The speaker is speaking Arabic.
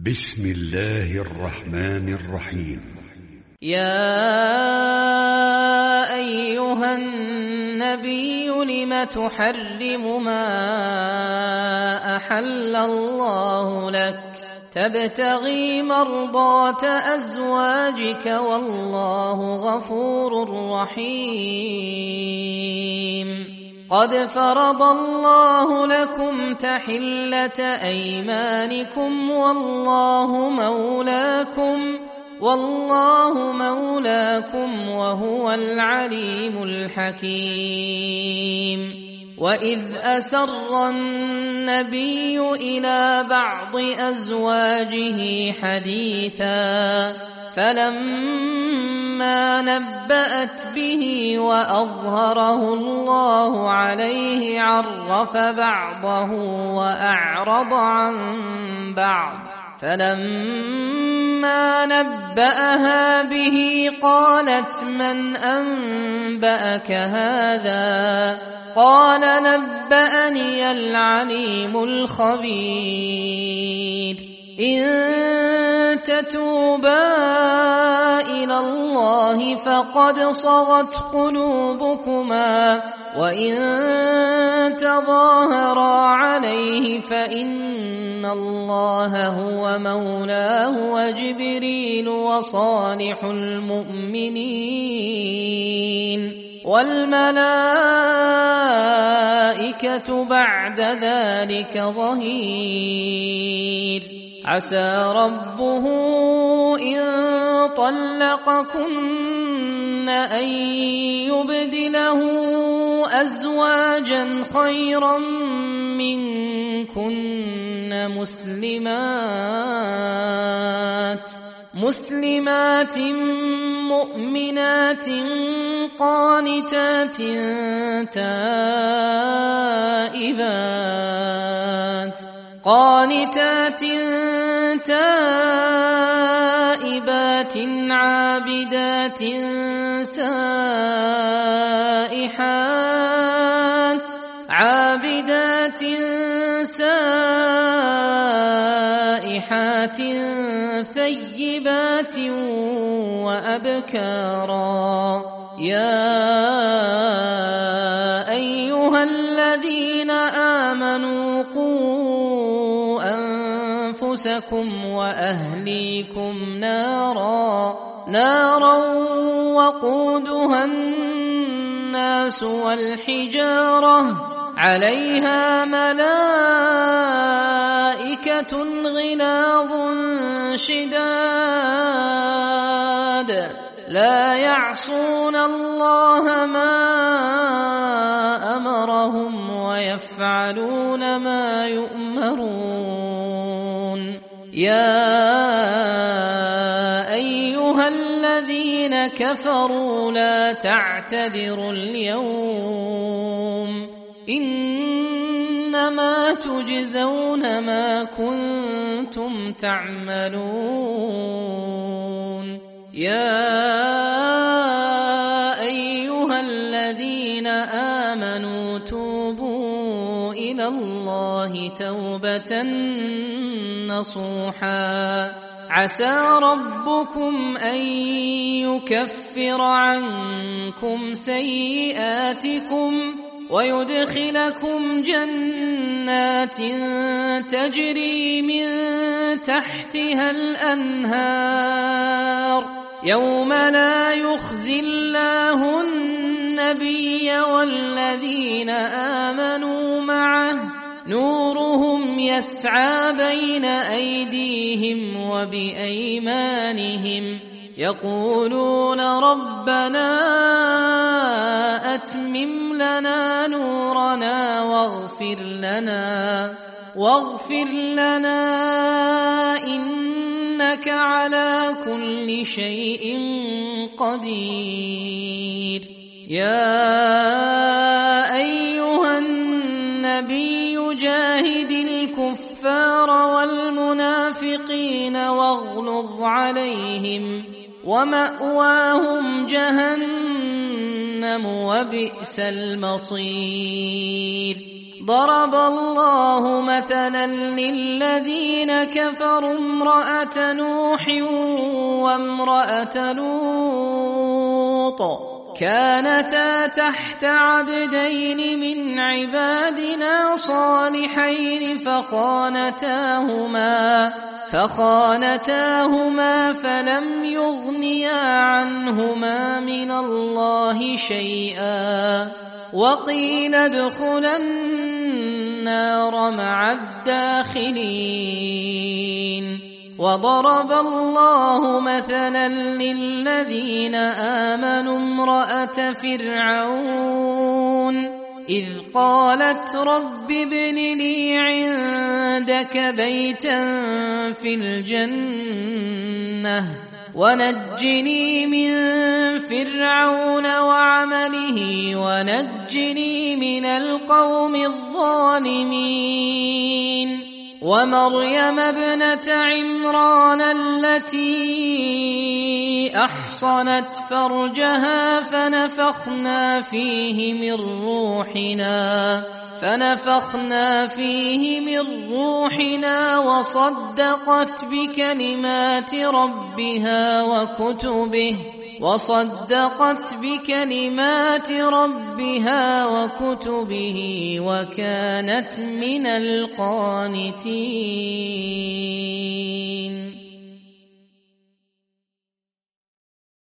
بسم الله الرحمن الرحيم. يا أيها النبي لم تحرم ما أحل الله لك تبتغي مرضات أزواجك والله غفور رحيم. قد فرض الله لكم تحلة أيمانكم والله مولاكم وهو العليم الحكيم. وإذ أسر النبي إلى بعض أزواجه حديثا فلما نبأت به وأظهره الله عليه عرف بعضه وأعرض عن بعض. فلما نبأها به قالت من أنبأك هذا؟ قال نبأني العليم الخبير. إن تتوبا إلى الله فقد صغت قلوبكما وإن تظاهرا عليه فإن الله هو مولاه وجبريل وصالح المؤمنين والملائكة بعد ذلك ظهير. عسى ربه إن طلقكن أن يبدله أزواجا خيرا منكن مسلمات مؤمنات قانتات تائبات عابدات سائحات ثيبات وأبكارا. يا أيها الذين آمنوا قوا أنفسكم وأهليكم نارا وقودها الناس والحجارة عليها ملائكة غلاظ شداد لا يعصون الله ما أمرهم ويفعلون ما يؤمرون. يا أيها الذين كفروا لا تعتذروا اليوم إنما تجزون ما كنتم تعملون. يا أيها الذين آمنوا توبوا إلى الله توبة نصوحا عسى ربكم أن يكفر عنكم سيئاتكم ويدخلكم جنات تجري من تحتها الأنهار يوم لا يخزي الله النبي والذين آمنوا معه نورهم يسعى بين أيديهم وبأيمانهم يقولون ربنا أتمم لنا نورنا واغفر لنا إنك على كل شيء قدير. يا أيها النبي جاهد الكفار والمنافقين واغلظ عليهم ومأواهم جهنم وبئس المصير. ضرب الله مثلا للذين كفروا امرأة نوح وامرأة لوط كانتا تحت عبدين من عبادنا صالحين فخانتاهما فلم يغنيا عنهما من الله شيئا وقيل ادخلا النار مع الداخلين. وضرب الله مثلا للذين آمنوا امرأة فرعون إذ قالت رب ابن لي عندك بيتا في الجنة ونجني من فرعون وعمله ونجني من القوم الظالمين. ومريم ابنة عمران التي أحصنت فرجها فنفخنا فيه من روحنا وصدقت بكلمات ربها وكتبه وكانت من القانتين.